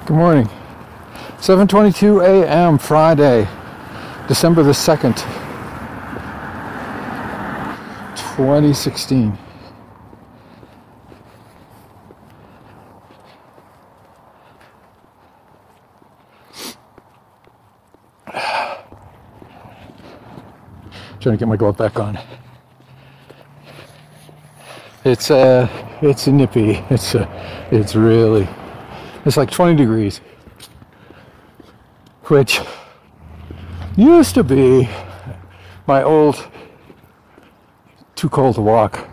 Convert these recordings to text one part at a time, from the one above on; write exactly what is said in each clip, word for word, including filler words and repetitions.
Good morning. seven twenty-two a.m. Friday, December the second, twenty sixteen. Trying to get my glove back on. It's uh it's nippy. It's uh, it's really it's like twenty degrees, which used to be my old too cold to walk.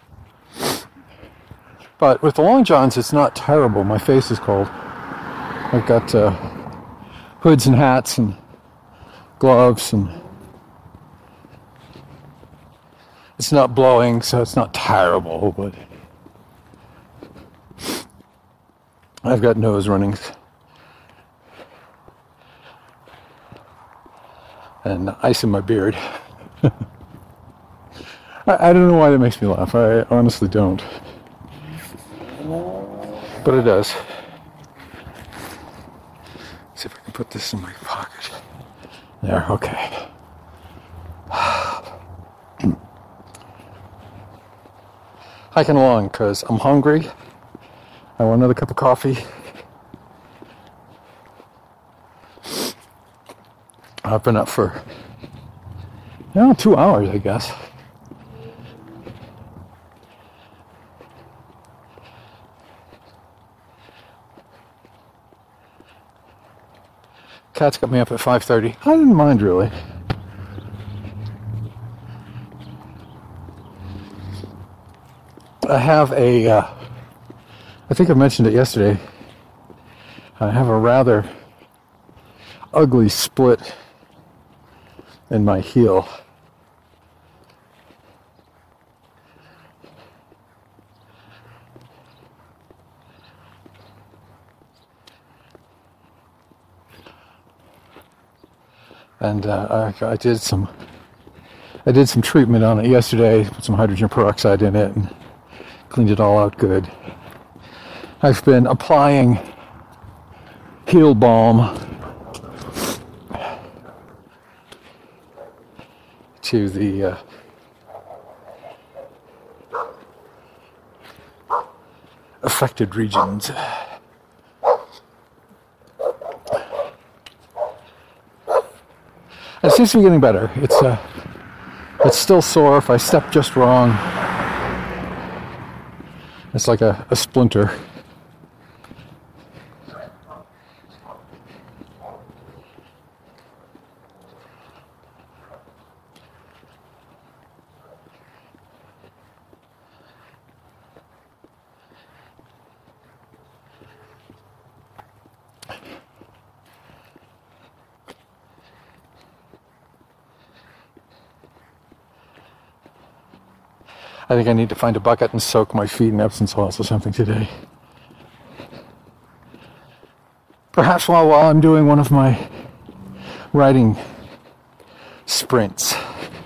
But with the long johns, it's not terrible. My face is cold. I've got uh, hoods and hats and gloves, and it's not blowing, so it's not terrible, but I've got nose runnings and ice in my beard. I, I don't know why that makes me laugh. I honestly don't. But it does. Let's see if I can put this in my pocket. There, okay. Hiking along because I'm hungry. I want another cup of coffee. I've been up for, you know, two hours, I guess. Cats got me up at five thirty. I didn't mind, really. I have a, uh, I think I mentioned it yesterday, I have a rather ugly split in my heel. And uh, I, I did some, I did some treatment on it yesterday, put some hydrogen peroxide in it, and cleaned it all out good. I've been applying heel balm to the uh, affected regions. It seems to be getting better. It's uh, it's still sore if I step just wrong. It's like a, a splinter. I think I need to find a bucket and soak my feet in Epsom salts or something today. Perhaps while, while I'm doing one of my riding sprints.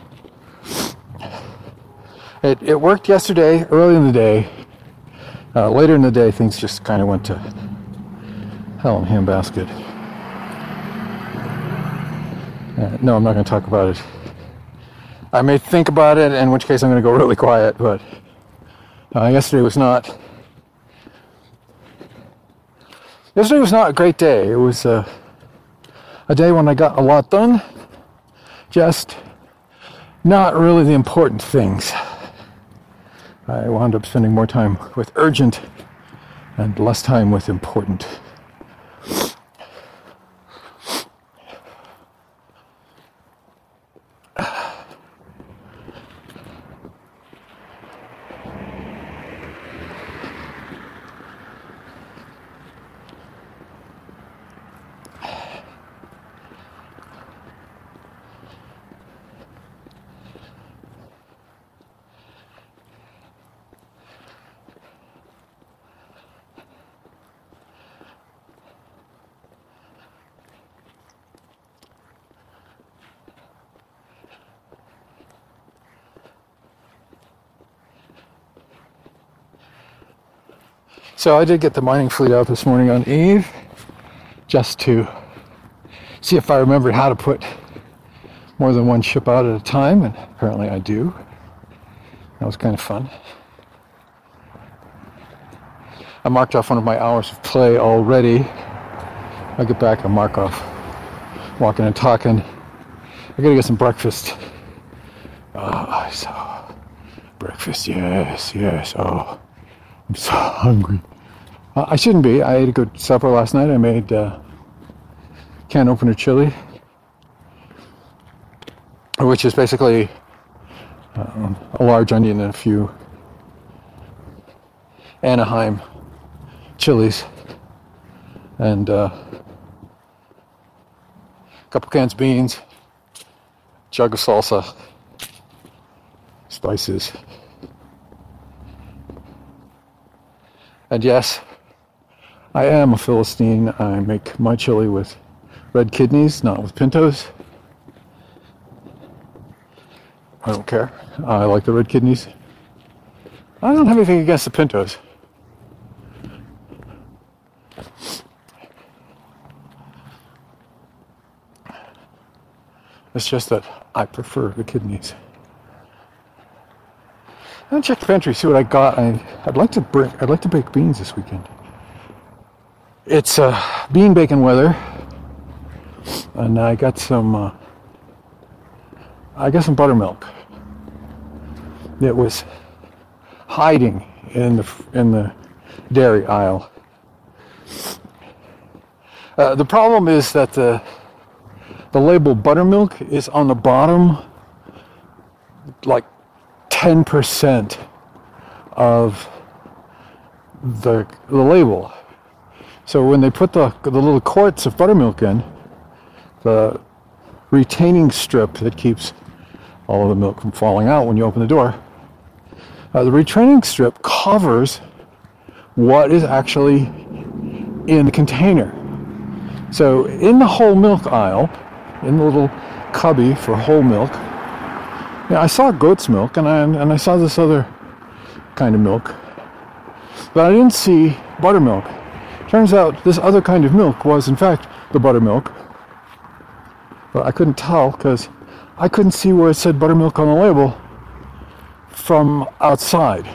It, it worked yesterday, early in the day. Uh, later in the day, things just kind of went to hell in a handbasket. Uh, no, I'm not going to talk about it. I may think about it, in which case I'm going to go really quiet, but uh, yesterday was not... Yesterday was not a great day. It was uh, a day when I got a lot done, just not really the important things. I wound up spending more time with urgent and less time with important. So I did get the mining fleet out this morning on Eve. just to see if I remembered how to put more than one chip out at a time, and apparently I do. That was kind of fun. I marked off one of my hours of play already. I get back, I mark off walking and talking. I gotta get some breakfast. Oh, so breakfast, yes, yes. Oh, I'm so hungry. Uh, I shouldn't be. I ate a good supper last night. I made uh, can opener chili, which is basically um, a large onion and a few Anaheim chilies, and uh, a couple cans of beans, jug of salsa, spices, and yes, I am a Philistine. I make my chili with red kidneys, not with pintos. I don't care. I like the red kidneys. I don't have anything against the pintos. It's just that I prefer the kidneys. I'll check the pantry, see what I got. I, I'd like to bring, I'd like to bake beans this weekend. It's uh, bean bacon weather, and I got some. Uh, I got some buttermilk. It was hiding in the in the dairy aisle. Uh, the problem is that the the label buttermilk is on the bottom, like ten percent of the the label. So when they put the the little quarts of buttermilk in, the retaining strip that keeps all of the milk from falling out when you open the door, uh, the retaining strip covers what is actually in the container. So in the whole milk aisle, in the little cubby for whole milk, yeah, I saw goat's milk, and I and I saw this other kind of milk, but I didn't see buttermilk. Turns out this other kind of milk was in fact the buttermilk, but I couldn't tell because I couldn't see where it said buttermilk on the label from outside.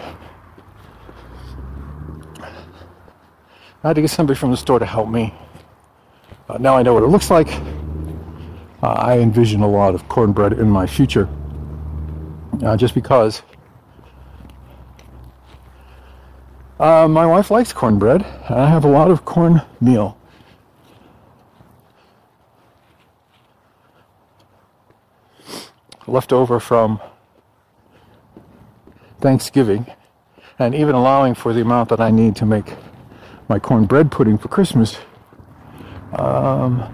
I had to get somebody from the store to help me. Uh, now I know what it looks like. Uh, I envision a lot of cornbread in my future, uh, just because uh, my wife likes cornbread, and I have a lot of cornmeal. Left over from Thanksgiving, and even allowing for the amount that I need to make my cornbread pudding for Christmas. Um,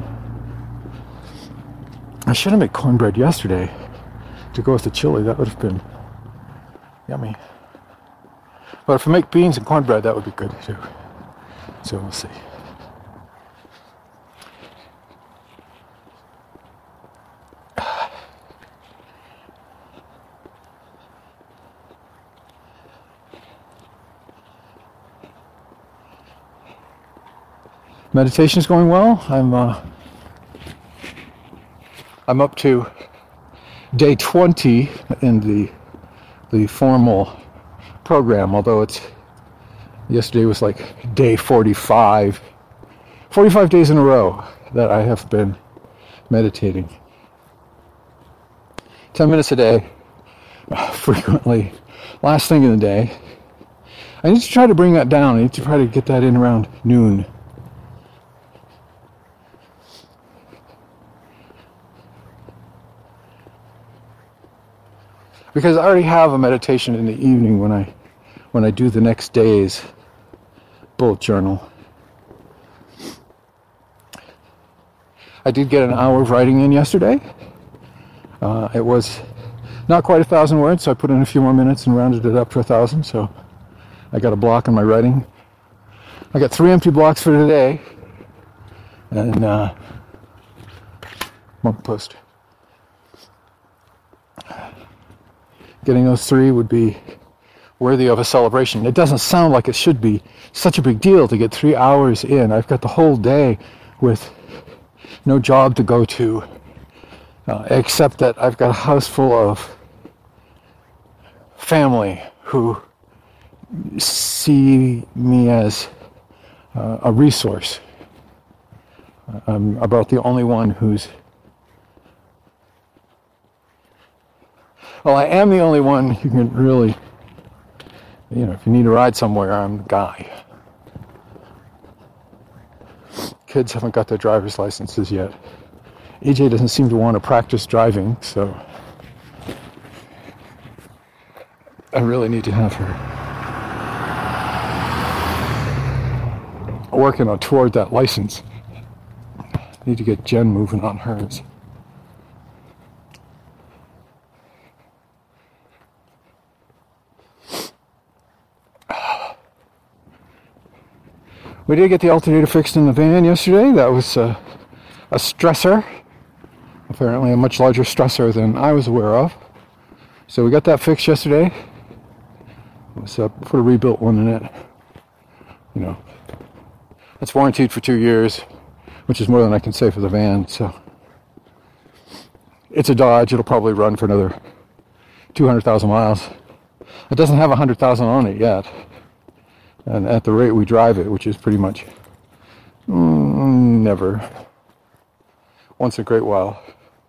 I should have made cornbread yesterday to go with the chili. That would have been yummy. But if I make beans and cornbread, that would be good too. So we'll see. Meditation is going well. I'm uh, I'm up to day twenty in the the formal program, although it's yesterday was like day forty-five. forty-five days in a row that I have been meditating. ten minutes a day, frequently. Last thing in the day. I need to try to bring that down. I need to try to get that in around noon. Because I already have a meditation in the evening when I when I do the next day's bullet journal. I did get an hour of writing in yesterday. Uh, it was not quite a thousand words, so I put in a few more minutes and rounded it up to a thousand. So I got a block in my writing. I got three empty blocks for today, and uh, monk post. Getting those three would be worthy of a celebration. It doesn't sound like it should be such a big deal to get three hours in. I've got the whole day with no job to go to, uh, except that I've got a house full of family who see me as uh, a resource. I'm about the only one who's, well, I am the only one who can really, you know, if you need to ride somewhere, I'm the guy. Kids haven't got their driver's licenses yet. A J doesn't seem to want to practice driving, so I really need to have her working on toward that license. Need to get Jen moving on hers. We did get the alternator fixed in the van yesterday. That was a, a stressor. Apparently a much larger stressor than I was aware of. So we got that fixed yesterday. It was uh, put a rebuilt one in it. You know, it's warranted for two years, which is more than I can say for the van. So it's a Dodge. It'll probably run for another two hundred thousand miles. It doesn't have one hundred thousand on it yet. And at the rate we drive it, which is pretty much mm, never, once in a great while,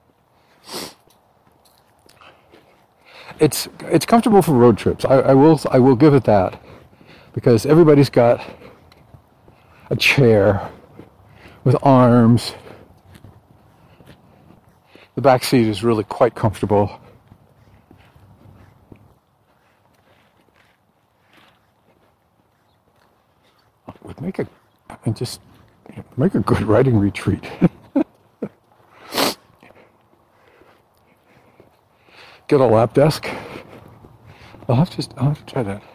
it's it's comfortable for road trips. I, I will I will give it that, because everybody's got a chair with arms. The back seat is really quite comfortable. Would make a and just make a good riding retreat. Get a lap desk. I'll have to I'll have to try that.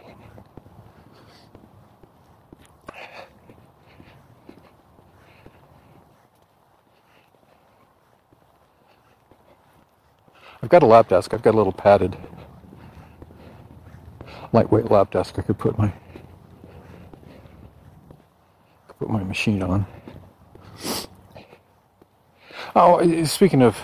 I've got a lap desk. I've got a little padded, lightweight lap desk I could put my put my machine on. Oh, speaking of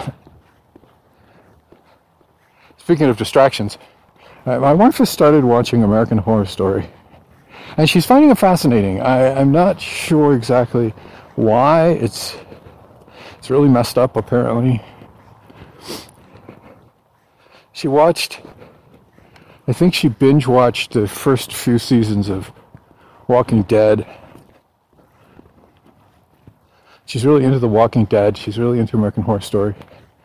speaking of distractions, my wife has started watching American Horror Story, and she's finding it fascinating. I, I'm not sure exactly why. It's it's really messed up, apparently. She watched, I think she binge watched the first few seasons of Walking Dead. She's really into The Walking Dead. She's really into American Horror Story.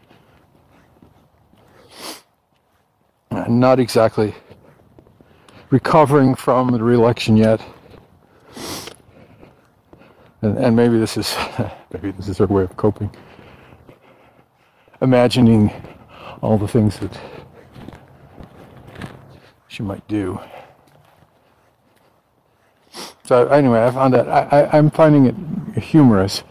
Not exactly recovering from the re-election yet. And, and maybe this is maybe this is her way of coping. Imagining all the things that she might do. So anyway, I found that I, I, I'm finding it humorous.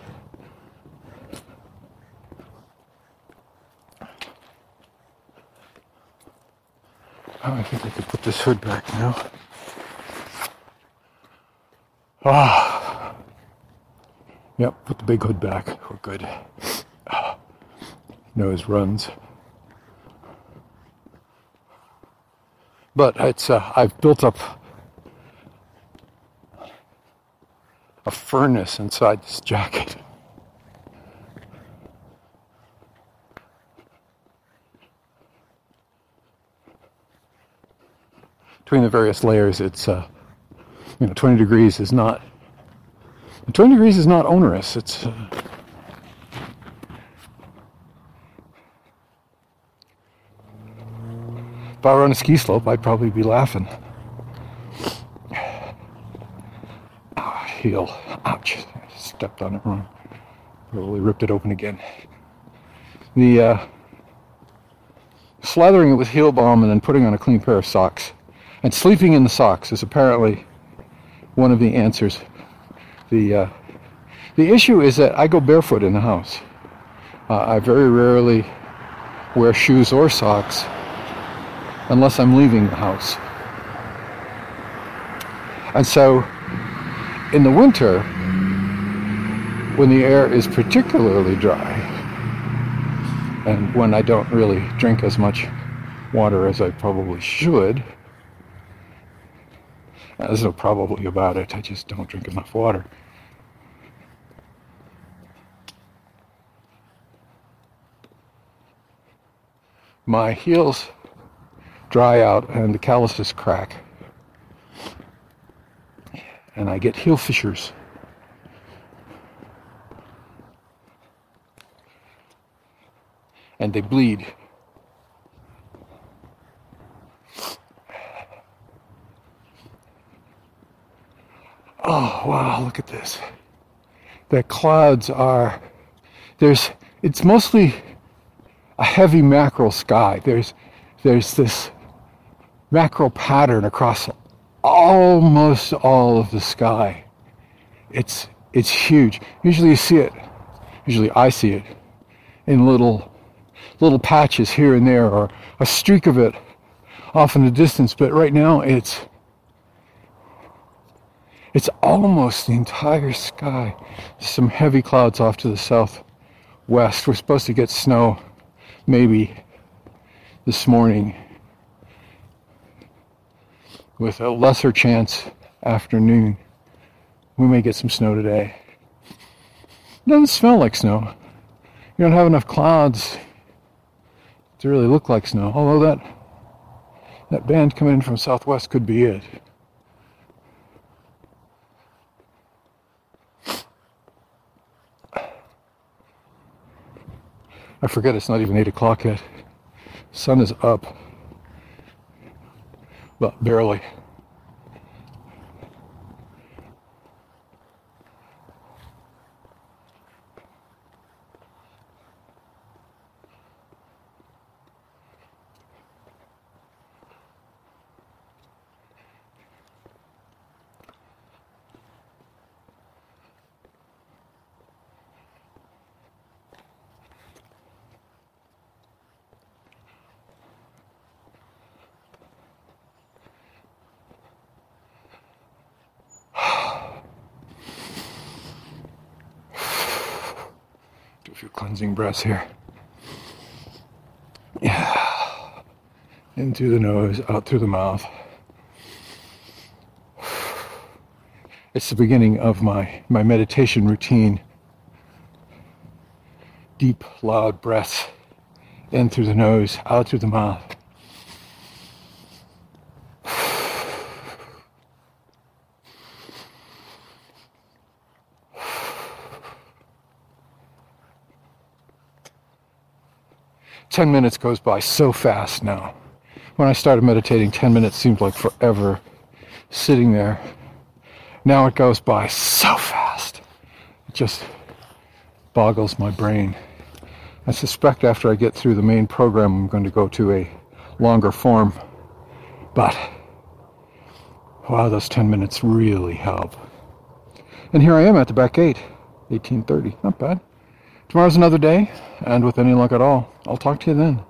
Oh, I think I could put this hood back now. Ah, yep, put the big hood back. We're good. Ah. Nose runs. But it's uh, I've built up a furnace inside this jacket. Between the various layers, it's uh, you know, twenty degrees is not twenty degrees is not onerous. It's uh, if I were on a ski slope, I'd probably be laughing. Oh, heel. Ouch. I stepped on it wrong. Probably ripped it open again. The uh, slathering it with heel balm and then putting on a clean pair of socks and sleeping in the socks is apparently one of the answers. The uh, the issue is that I go barefoot in the house. Uh, I very rarely wear shoes or socks unless I'm leaving the house. And so, in the winter, when the air is particularly dry, and when I don't really drink as much water as I probably should. There's no probably about it, I just don't drink enough water. My heels dry out and the calluses crack, and I get heel fissures. And they bleed. Oh, wow, look at this. The clouds are, there's, it's mostly a heavy mackerel sky. There's, there's this mackerel pattern across almost all of the sky. It's, it's huge. Usually you see it, usually I see it in little, little patches here and there, or a streak of it off in the distance. But right now it's, It's almost the entire sky. Some heavy clouds off to the southwest. We're supposed to get snow maybe this morning, with a lesser chance afternoon. We may get some snow today. It doesn't smell like snow. You don't have enough clouds to really look like snow. Although that that band coming in from southwest could be it. I forget it's not even eight o'clock yet. Sun is up. Well, barely. Do a few cleansing breaths here. Yeah. In through the nose, out through the mouth. It's the beginning of my, my meditation routine. Deep, loud breaths in through the nose, out through the mouth. Ten minutes goes by so fast now. When I started meditating, ten minutes seemed like forever sitting there. Now it goes by so fast. It just boggles my brain. I suspect after I get through the main program, I'm going to go to a longer form. But, wow, those ten minutes really help. And here I am at the back gate, eighteen thirty. Not bad. Tomorrow's another day, and with any luck at all, I'll talk to you then.